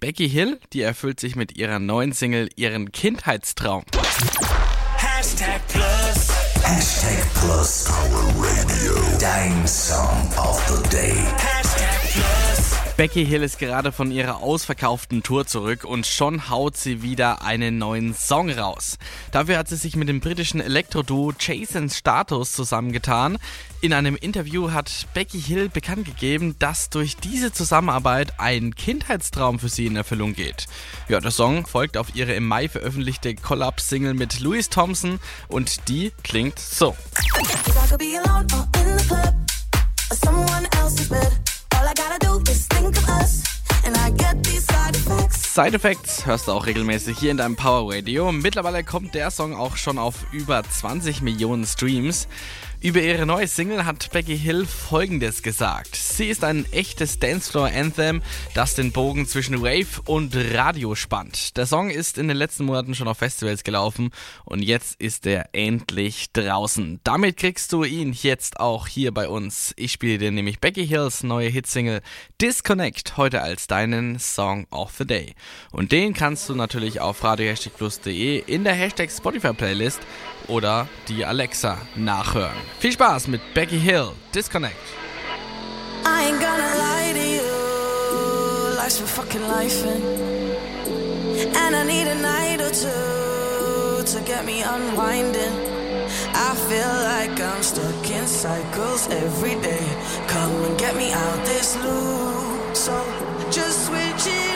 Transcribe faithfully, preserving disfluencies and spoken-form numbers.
Becky Hill, die erfüllt sich mit ihrer neuen Single ihren Kindheitstraum. Hashtag Plus. Hashtag Plus Power Radio. Dein Song of the Day. Hashtag Plus. Becky Hill ist gerade von ihrer ausverkauften Tour zurück und schon haut sie wieder einen neuen Song raus. Dafür hat sie sich mit dem britischen Elektro-Duo Jason Status zusammengetan. In einem Interview hat Becky Hill bekannt gegeben, dass durch diese Zusammenarbeit ein Kindheitstraum für sie in Erfüllung geht. Ja, der Song folgt auf ihre im Mai veröffentlichte Collab-Single mit Louis Thompson und die klingt so. Side Effects hörst du auch regelmäßig hier in deinem Power Radio. Mittlerweile kommt der Song auch schon auf über zwanzig Millionen Streams. Über ihre neue Single hat Becky Hill Folgendes gesagt. Sie ist ein echtes Dancefloor-Anthem, das den Bogen zwischen Rave und Radio spannt. Der Song ist in den letzten Monaten schon auf Festivals gelaufen und jetzt ist er endlich draußen. Damit kriegst du ihn jetzt auch hier bei uns. Ich spiele dir nämlich Becky Hills neue Hitsingle Disconnect heute als deinen Song of the Day. Und den kannst du natürlich auf radio plus plus punkt de in der Hashtag Spotify Playlist oder die Alexa nachhören. Viel Spaß mit Becky Hill, Disconnect. I ain't gonna lie to you, life's been fucking lifing, and I need a night or two to get me unwinding. I feel like I'm stuck in cycles every day. Come and get me out this loop, so just switch it